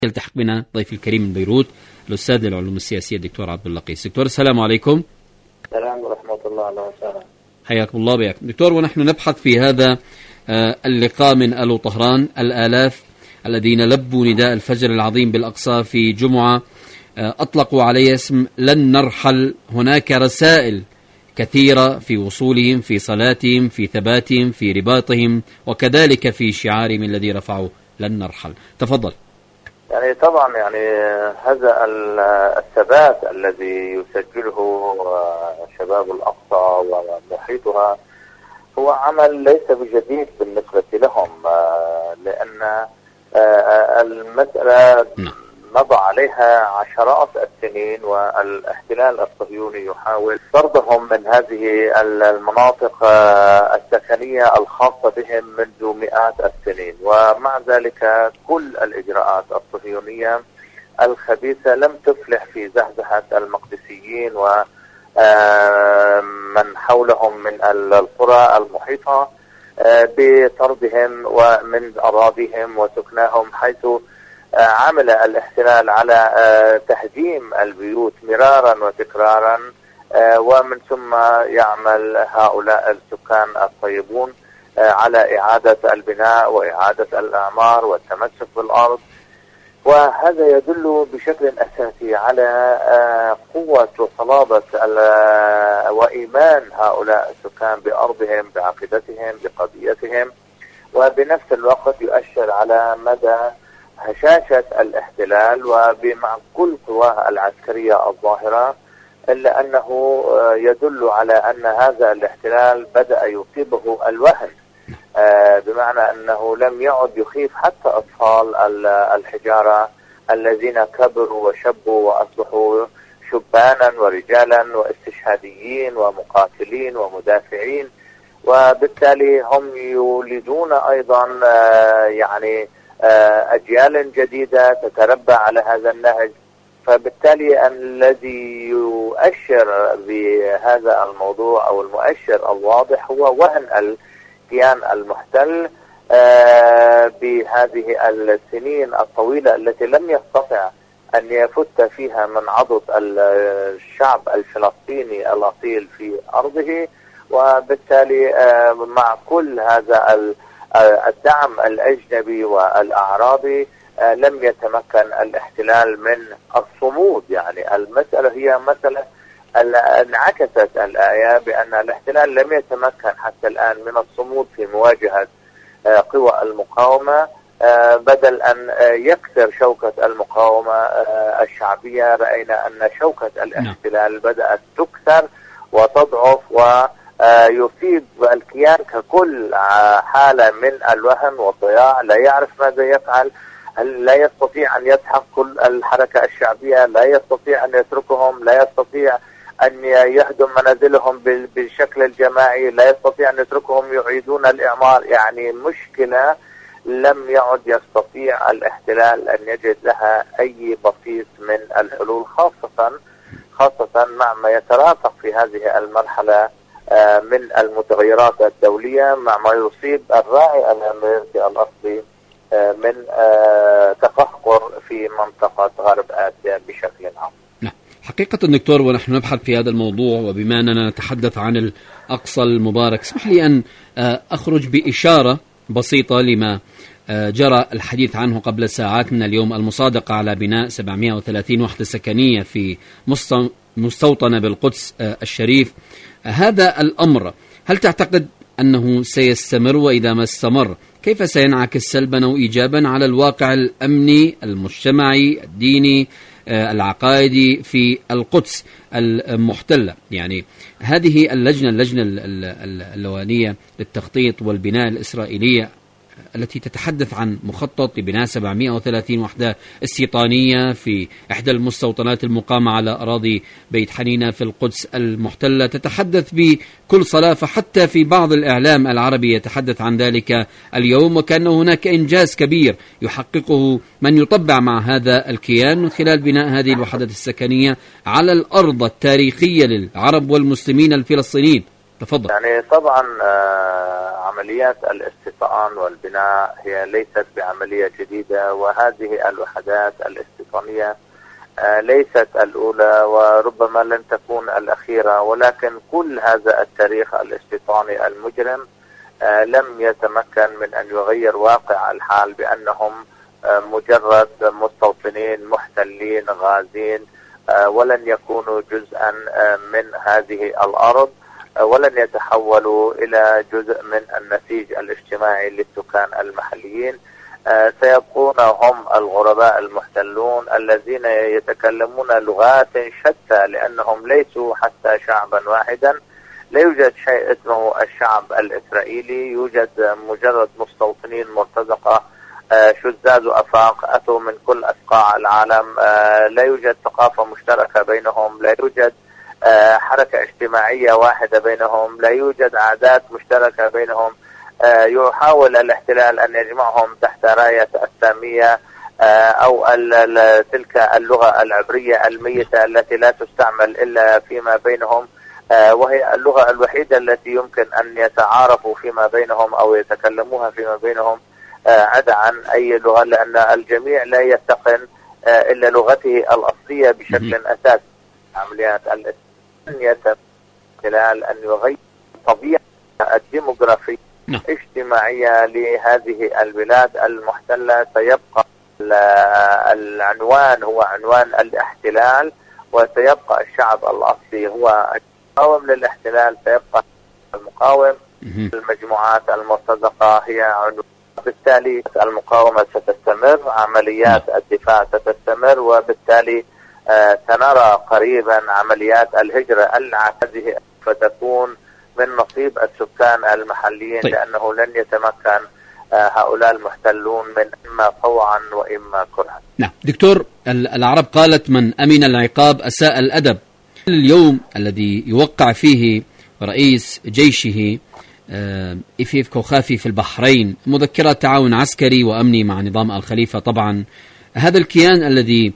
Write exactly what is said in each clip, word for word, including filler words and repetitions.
يلتحق بنا ضيف الكريم من بيروت الأستاذ للعلوم السياسية الدكتور عبد اللقيس. دكتور السلام عليكم. السلام ورحمة الله وبركاته. حياكم الله بياكم دكتور. ونحن نبحث في هذا اللقاء من ألو طهران الآلاف الذين لبوا نداء الفجر العظيم بالأقصى في جمعة أطلقوا عليه اسم لن نرحل. هناك رسائل كثيرة في وصولهم، في صلاتهم، في ثباتهم، في رباطهم، وكذلك في شعارهم الذي رفعوا لن نرحل. تفضل. يعني طبعا يعني هذا الثبات الذي يسجله شباب الأقصى ومحيطها هو عمل ليس بجديد بالنسبة لهم، لأن المسألة مضى عليها عشرات السنين، والاحتلال الصهيوني يحاول طردهم من هذه المناطق السكنية الخاصة بهم منذ مئات السنين. ومع ذلك كل الإجراءات الصهيونية الخبيثة لم تفلح في زحزحة المقدسيين ومن حولهم من القرى المحيطة بطردهم ومن أراضيهم وسكناهم، حيث عمل الاحتلال على تهديم البيوت مرارا وتكرارا، ومن ثم يعمل هؤلاء السكان الطيبون على إعادة البناء وإعادة الأعمار والتمسك بالأرض. وهذا يدل بشكل أساسي على قوة وصلابة وإيمان هؤلاء السكان بأرضهم، بعقيدتهم، بقضيتهم، وبنفس الوقت يؤشر على مدى هشاشة الاحتلال وبمع كل قواه العسكرية الظاهرة، إلا أنه يدل على أن هذا الاحتلال بدأ يصيبه الوهن، بمعنى أنه لم يعد يخيف حتى أطفال الحجارة الذين كبروا وشبوا وأصبحوا شبانا ورجالا واستشهاديين ومقاتلين ومدافعين، وبالتالي هم يولدون أيضا يعني أجيال جديدة تتربى على هذا النهج. فبالتالي الذي يؤشر بهذا الموضوع أو المؤشر الواضح هو وهن الكيان المحتل بهذه السنين الطويلة التي لم يستطع أن يفت فيها من عضد الشعب الفلسطيني الأصيل في أرضه. وبالتالي مع كل هذا الدعم الأجنبي والأعرابي لم يتمكن الاحتلال من الصمود. يعني المسألة هي مسألة انعكست الآية بأن الاحتلال لم يتمكن حتى الآن من الصمود في مواجهة قوى المقاومة، بدل أن يكسر شوكة المقاومة الشعبية. رأينا أن شوكة الاحتلال بدأت تكسر وتضعف ويصيب الكيان ككل حالة من الوهن والضياع، لا يعرف ماذا يفعل، لا يستطيع أن يسحق كل الحركة الشعبية، لا يستطيع أن يتركهم، لا يستطيع أن يهدم منازلهم بالشكل الجماعي، لا يستطيع أن يتركهم يعيدون الإعمار. يعني مشكلة لم يعد يستطيع الاحتلال أن يجد لها أي بسيط من الحلول، خاصة خاصة مع ما يترافق في هذه المرحلة من المتغيرات الدولية، مع ما يصيب الراعي الأمريكي الأصلي من تقهقر في منطقة غرب آسيا بشكل عام. نعم حقيقة دكتور، ونحن نبحث في هذا الموضوع وبما أننا نتحدث عن الأقصى المبارك، اسمح لي أن أخرج بإشارة بسيطة لما جرى الحديث عنه قبل ساعات من اليوم، المصادقة على بناء سبعمائة وثلاثين وحدة سكنية في مستوطنة بالقدس الشريف. هذا الأمر هل تعتقد أنه سيستمر؟ وإذا ما استمر كيف سينعكس سلبا أو إيجابا على الواقع الأمني المجتمعي الديني العقائدي في القدس المحتلة؟ يعني هذه اللجنة اللجنة اللوانية للتخطيط والبناء الإسرائيلية التي تتحدث عن مخطط لبناء سبعمائة وثلاثين وحدة استيطانية في إحدى المستوطنات المقامة على أراضي بيت حنينة في القدس المحتلة، تتحدث بكل صلافة، حتى في بعض الإعلام العربي يتحدث عن ذلك اليوم، وكأن هناك إنجاز كبير يحققه من يطبع مع هذا الكيان من خلال بناء هذه الوحدات السكنية على الأرض التاريخية للعرب والمسلمين الفلسطينيين. تفضل. يعني طبعا عمليات الاستيطان والبناء هي ليست بعملية جديدة، وهذه الوحدات الاستيطانية ليست الأولى وربما لن تكون الأخيرة، ولكن كل هذا التاريخ الاستيطاني المجرم لم يتمكن من أن يغير واقع الحال بأنهم مجرد مستوطنين محتلين غازين، ولن يكونوا جزءا من هذه الأرض، ولن يتحولوا إلى جزء من النسيج الاجتماعي للسكان المحليين. سيبقون هم الغرباء المحتلون الذين يتكلمون لغات شتى، لأنهم ليسوا حتى شعبا واحدا. لا يوجد شيء اسمه الشعب الإسرائيلي، يوجد مجرد مستوطنين مرتزقة شذاذ أفاق أتوا من كل أفقاع العالم. لا يوجد ثقافة مشتركة بينهم، لا يوجد حركة اجتماعية واحدة بينهم، لا يوجد عادات مشتركة بينهم. يحاول الاحتلال أن يجمعهم تحت راية السامية أو تلك اللغة العبرية الميتة التي لا تستعمل إلا فيما بينهم، وهي اللغة الوحيدة التي يمكن أن يتعارفوا فيما بينهم أو يتكلموها فيما بينهم عدا عن أي لغة، لأن الجميع لا يتقن إلا لغته الأصلية بشكل أساسي. عمليات الاحتلال أن يغير طبيعة الديموغرافية اجتماعية لهذه البلاد المحتلة. سيبقى العنوان هو عنوان الاحتلال، وسيبقى الشعب الأصلي هو المقاوم للاحتلال، سيبقى المقاوم. المجموعات المرتزقة هي عنوان، بالتالي المقاومة ستستمر، عمليات الدفاع ستستمر، وبالتالي سنرى قريبا عمليات الهجرة العادية فتكون من نصيب السكان المحليين. طيب. لأنه لن يتمكن هؤلاء المحتلون من إما طوعا وإما كرها. نعم دكتور، العرب قالت من أمن العقاب أساء الأدب. اليوم الذي يوقع فيه رئيس جيشه إفيف كوخافي في البحرين مذكرة تعاون عسكري وأمني مع نظام الخليفة، طبعا هذا الكيان الذي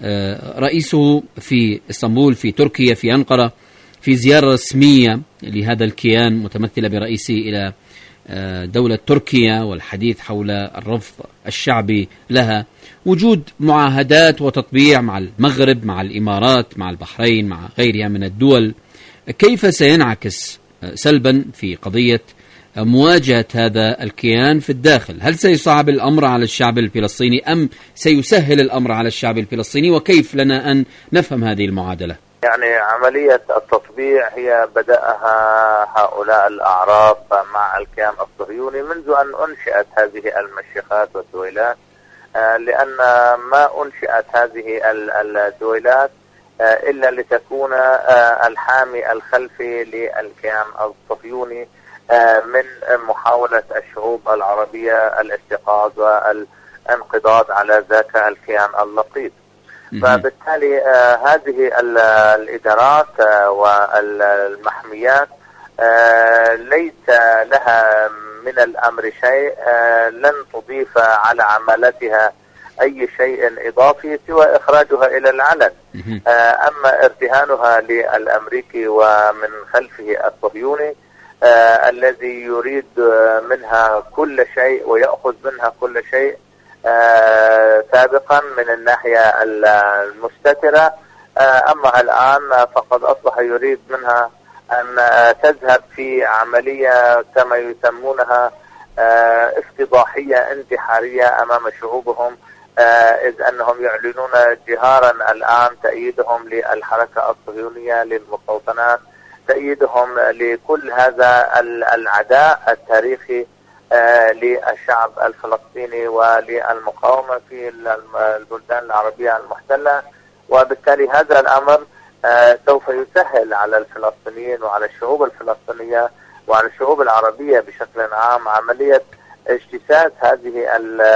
رئيسه في اسطنبول في تركيا في أنقرة في زيارة رسمية لهذا الكيان متمثلة برئيسه إلى دولة تركيا والحديث حول الرفض الشعبي لها، وجود معاهدات وتطبيع مع المغرب مع الإمارات مع البحرين مع غيرها من الدول، كيف سينعكس سلبا في قضية مواجهة هذا الكيان في الداخل؟ هل سيصعب الأمر على الشعب الفلسطيني أم سيسهل الأمر على الشعب الفلسطيني؟ وكيف لنا أن نفهم هذه المعادلة؟ يعني عملية التطبيع هي بدأها هؤلاء الأعراب مع الكيان الصهيوني منذ أن أنشئت هذه المشيخات والدويلات، لأن ما أنشئت هذه الدويلات إلا لتكون الحامي الخلفي للكيان الصهيوني من محاولة الشعوب العربية الاستيقاظ والانقضاض على ذاك الكيان اللقيط. فبالتالي آه هذه الإدارات آه والمحميات آه ليس لها من الأمر شيء، آه لن تضيف على عملتها أي شيء إضافي سوى إخراجها إلى العلن. آه أما ارتهانها للأمريكي ومن خلفه الصهيوني آه الذي يريد منها كل شيء ويأخذ منها كل شيء آه سابقا من الناحية المستترة، آه أما الآن فقد أصبح يريد منها أن آه تذهب في عملية كما يسمونها آه افتضاحية انتحارية أمام شعوبهم، آه إذ أنهم يعلنون جهارا الآن تأييدهم للحركة الصهيونية للمستوطنات، تأييدهم لكل هذا العداء التاريخي آه للشعب الفلسطيني وللمقاومة في البلدان العربية المحتلة. وبالتالي هذا الأمر آه سوف يسهل على الفلسطينيين وعلى الشعوب الفلسطينية وعلى الشعوب العربية بشكل عام عملية اجتساس هذه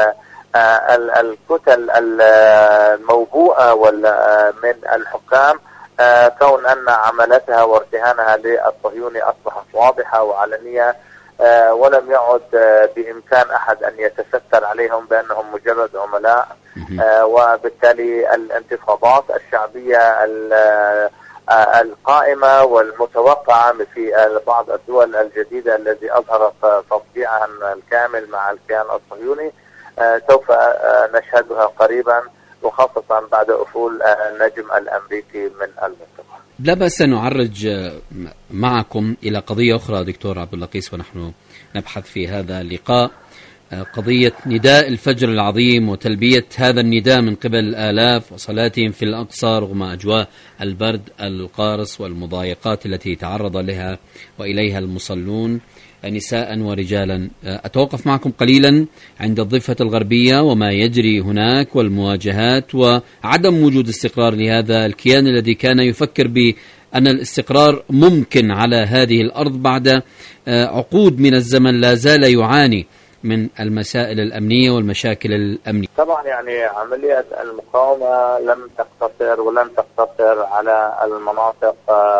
الكتل الموبوءة من الحكام، آه كون أن عملتها وارتهانها للصهيوني أصبحت واضحة وعلنية، آه ولم يعد آه بإمكان أحد أن يتستر عليهم بأنهم مجرد عملاء. آه وبالتالي الانتفاضات الشعبية القائمة والمتوقعة في بعض الدول الجديدة التي أظهرت تطبيعها الكامل مع الكيان الصهيوني سوف نشهدها قريبا، وخاصة بعد أفول النجم الأمريكي من المنطقة. لا بأس أن نعرج معكم إلى قضية أخرى دكتور عبد اللقيس ونحن نبحث في هذا اللقاء، قضية نداء الفجر العظيم وتلبية هذا النداء من قبل الآلاف وصلاتهم في الأقصى رغم أجواء البرد القارس والمضايقات التي تعرض لها وإليها المصلون نساء ورجالا. أتوقف معكم قليلا عند الضفة الغربية وما يجري هناك والمواجهات وعدم وجود استقرار لهذا الكيان الذي كان يفكر بأن الاستقرار ممكن على هذه الأرض بعد عقود من الزمن لا زال يعاني من المسائل الأمنية والمشاكل الأمنية. طبعا يعني عملية المقاومة لم تقتصر ولن تقتصر على المناطق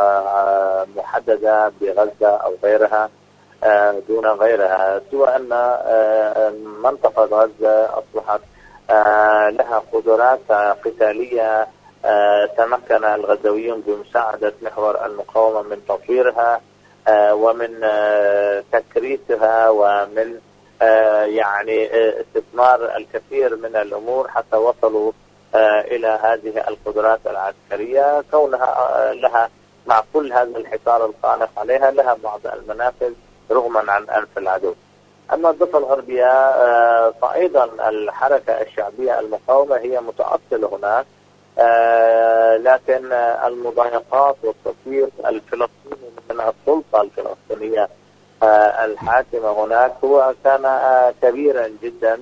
محددة بغزة أو غيرها دون غيرها، سوى أن منطقة غزة أصبحت لها قدرات قتالية تمكن الغزاويون بمساعدة محور المقاومة من تطويرها ومن تكريسها ومن يعني استثمار الكثير من الأمور حتى وصلوا إلى هذه القدرات العسكرية، كونها لها مع كل هذا الحصار القانق عليها لها بعض المنافذ رغما عن أنف العدو. أما الضفة الغربية فأيضا الحركة الشعبية المقاومة هي متأصلة هناك، لكن المضايقات والتطبيق الفلسطيني من السلطة الفلسطينية الحاكمة هناك هو كان كبيرا جدا،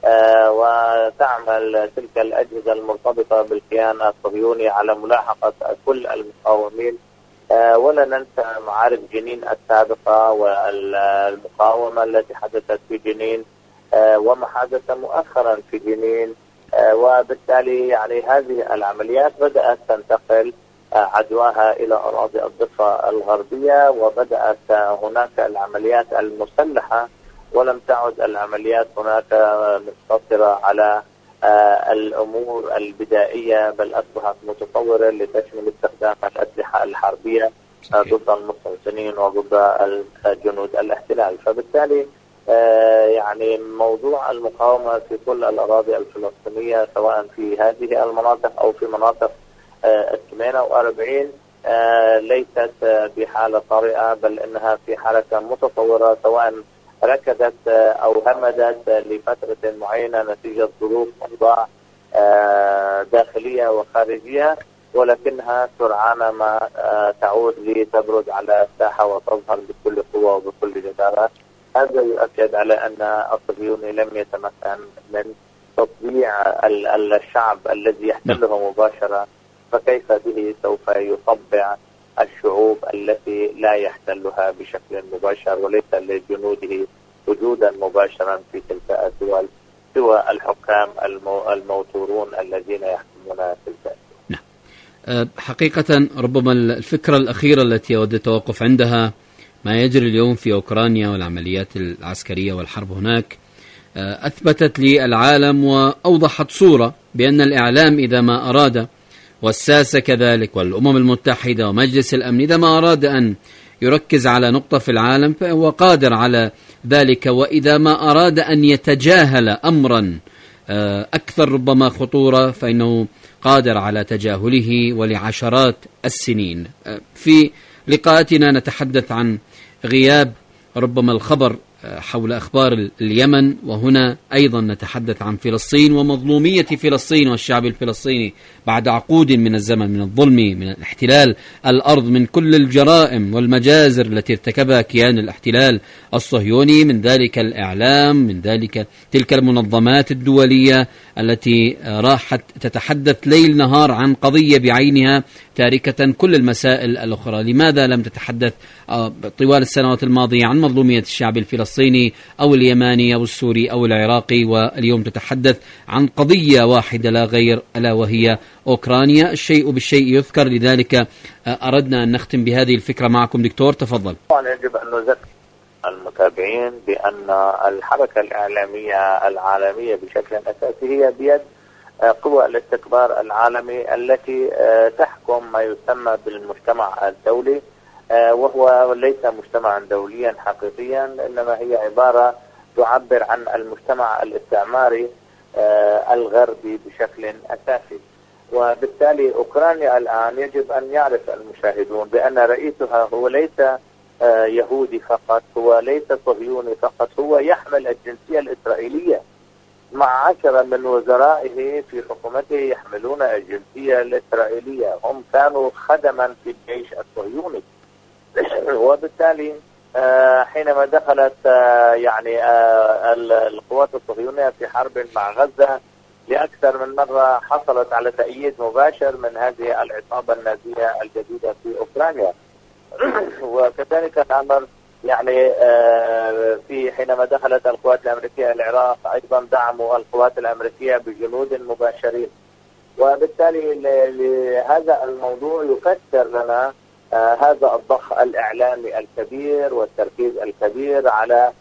وتعمل تلك الأجهزة المرتبطة بالكيان الصهيوني على ملاحقة كل المقاومين. ولا ننسى معارك جنين السابقة والمقاومة التي حدثت في جنين وما حدث مؤخرا في جنين، وبالتالي يعني هذه العمليات بدأت تنتقل عدواها إلى أراضي الضفة الغربية، وبدأت هناك العمليات المسلحة ولم تعد العمليات هناك مقتصرة على الأمور البدائية، بل أصبحت متطورة لتشمل استخدام الأسلحة الحربية ضد المستوطنين وضد جنود الاحتلال. فبالتالي يعني موضوع المقاومة في كل الأراضي الفلسطينية سواء في هذه المناطق أو في مناطق ثمانية وأربعين ليست بحالة طارئة، بل إنها في حركة متطورة سواء ركضت أو همدت لفترة معينة نتيجة ظروف أوضاع داخلية وخارجية، ولكنها سرعان ما تعود لتبرز على الساحة وتظهر بكل قوة وبكل جدارة. هذا يؤكد على أن الصهيوني لم يتمكن من تطبيع الشعب الذي يحتله مباشرة، فكيف به سوف يطبع الشعوب التي لا يحتلها بشكل مباشر وليس لجنوده وجودا مباشرا في تلك الدول سوى الحكام الموتورون الذين يحكمون تلك الدول. نعم. حقيقة ربما الفكرة الأخيرة التي أود التوقف عندها ما يجري اليوم في أوكرانيا والعمليات العسكرية والحرب هناك أثبتت للعالم وأوضحت صورة بأن الإعلام إذا ما أراد والساسة كذلك والأمم المتحدة ومجلس الأمن إذا ما أراد أن يركز على نقطة في العالم فهو قادر على ذلك، وإذا ما أراد أن يتجاهل أمرا أكثر ربما خطورة فإنه قادر على تجاهله ولعشرات السنين. في لقاءاتنا نتحدث عن غياب ربما الخبر حول أخبار اليمن، وهنا أيضا نتحدث عن فلسطين ومظلومية فلسطين والشعب الفلسطيني بعد عقود من الزمن من الظلم من الاحتلال الأرض من كل الجرائم والمجازر التي ارتكبها كيان الاحتلال الصهيوني، من ذلك الإعلام، من ذلك تلك المنظمات الدولية التي راحت تتحدث ليل نهار عن قضية بعينها تاركة كل المسائل الأخرى. لماذا لم تتحدث طوال السنوات الماضية عن مظلومية الشعب الفلسطيني أو اليماني أو السوري أو العراقي، واليوم تتحدث عن قضية واحدة لا غير ألا وهي أوكرانيا؟ الشيء بالشيء يذكر، لذلك أردنا أن نختم بهذه الفكرة معكم. دكتور تفضل. يجب أن نذكر المتابعين بأن الحركة الإعلامية العالمية بشكل أساسي هي بيد قوى الاستكبار العالمي التي تحكم ما يسمى بالمجتمع الدولي، وهو ليس مجتمعا دوليا حقيقيا، إنما هي عبارة تعبر عن المجتمع الاستعماري الغربي بشكل أساسي. وبالتالي أوكرانيا الآن يجب أن يعرف المشاهدون بأن رئيسها هو ليس يهودي فقط، هو ليس صهيوني فقط، هو يحمل الجنسية الإسرائيلية، مع عشرة من وزرائه في حكومته يحملون الجنسية الإسرائيلية، هم كانوا خدما في الجيش الصهيوني. وبالتالي حينما دخلت يعني القوات الصهيونية في حرب مع غزة لأكثر من مرة، حصلت على تأييد مباشر من هذه العصابة النازية الجديدة في أوكرانيا. وكذلك الأمر يعني في حينما دخلت القوات الأمريكية العراق أيضا دعموا القوات الأمريكية بجنود مباشرين. وبالتالي لهذا الموضوع يفسر لنا هذا الضخ الإعلامي الكبير والتركيز الكبير على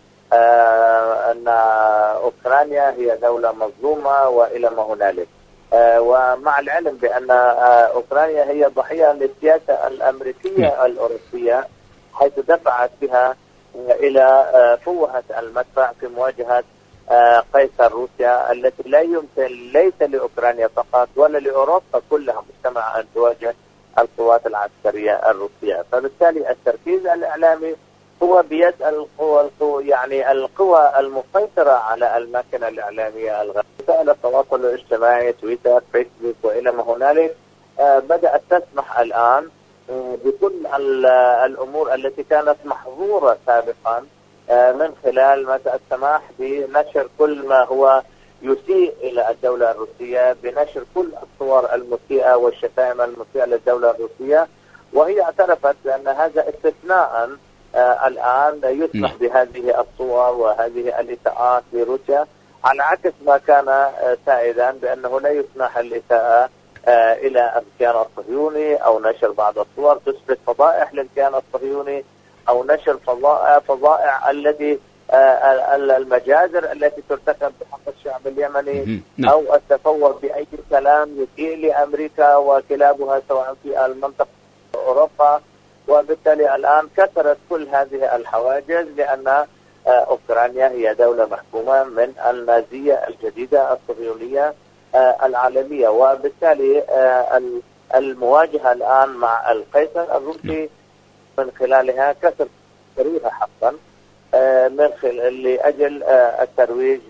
أن أوكرانيا هي دولة مظلومة وإلى ما هنالك، ومع العلم بأن أوكرانيا هي ضحية للسياسة الأمريكية الأوروبية، حيث دفعت بها إلى فوهة المدفع في مواجهة قيصر روسيا التي لا يمكن ليس لأوكرانيا فقط ولا لأوروبا كلها مجتمع أن تواجه القوات العسكرية الروسية. فبالتالي التركيز الإعلامي هو بيد القوى القوى يعني القوى المسيطرة على الماكينة الإعلامية الغربية. وسائل التواصل الاجتماعي، تويتر، فيسبوك وإلى ما هنالك بدأت تسمح الآن بكل الأمور التي كانت محظورة سابقا، من خلال مثلا السماح بنشر كل ما هو يسيء إلى الدولة الروسية، بنشر كل الصور المسيئة والشتائم المسيئة للدولة الروسية. وهي اعترفت بأن هذا استثناء آه الآن يسمح بهذه الصور وهذه الإساءات لروسيا، على عكس ما كان آه سائدا بأنه لا يسمح الإساءة آه إلى الكيان الصهيوني أو نشر بعض الصور تثبت فضائح للكيان الصهيوني أو نشر فضائح, فضائح الذي آه المجازر التي ترتكب بحق الشعب اليمني، أو التفوه بأي كلام يسيء لأمريكا وكلابها سواء في المنطقة أوروبا. وبالتالي الآن كثرت كل هذه الحواجز، لأن أوكرانيا هي دولة محكومة من النازية الجديدة الصهيونية العالمية. وبالتالي المواجهة الآن مع القيصر الروسي من خلالها كسر ترويجها حقا من خلال لأجل الترويج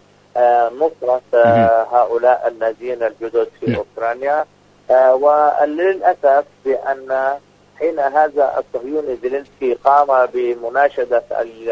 لنصرة هؤلاء النازيين الجدد في أوكرانيا. وللأسف بأن حين هذا الصهيوني زيلينسكي قام بمناشدة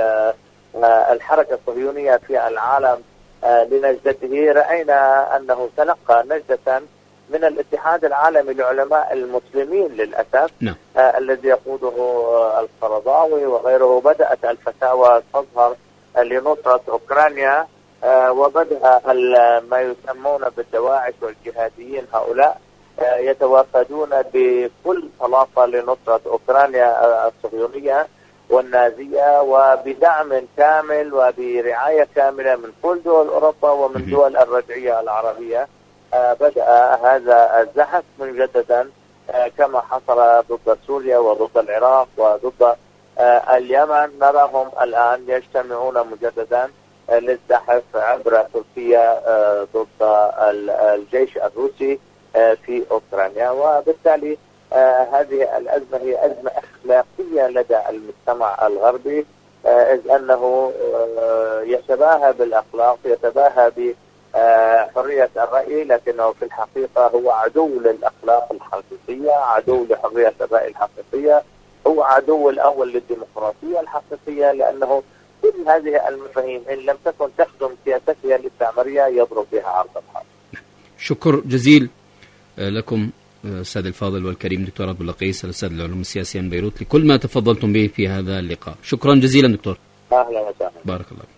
الحركة الصهيونية في العالم لنجدته، رأينا أنه تلقى نجدة من الاتحاد العالمي لعلماء المسلمين للأسف no. آه الذي يقوده القرضاوي وغيره. بدأت الفتاوى تظهر لنصرة أوكرانيا، آه وبدأ ما يسمون بالدواعش والجهاديين هؤلاء آه يتوافدون بكل طلاقة لنصرة أوكرانيا الصهيونية والنازية، وبدعم كامل وبرعاية كاملة من كل دول أوروبا ومن دول الرجعية العربية. آه بدأ هذا الزحف مجددا آه كما حصل ضد سوريا وضد العراق وضد آه اليمن. نراهم الآن يجتمعون مجددا آه للزحف عبر تركيا آه ضد الجيش الروسي آه في أوكرانيا. وبالتالي آه هذه الأزمة هي أزمة أخلاقية لدى المجتمع الغربي، آه إذ أنه آه يتباهى بالأخلاق، يتباهى ب حرية الرأي، لكنه في الحقيقة هو عدو للأخلاق الحقيقية، عدو لحرية الرأي الحقيقية، هو عدو الأول للديمقراطية الحقيقية، لأنه كل هذه المفاهيم إن لم تكن تخدم سياسته الاستعمارية يضرب بها عرض الحرب. شكر جزيل لكم السيد الفاضل والكريم دكتور عبد اللقيس الأستاذ العلوم السياسية من بيروت لكل ما تفضلتم به في هذا اللقاء. شكرا جزيلا دكتور. أهلا وسهلا. بارك الله.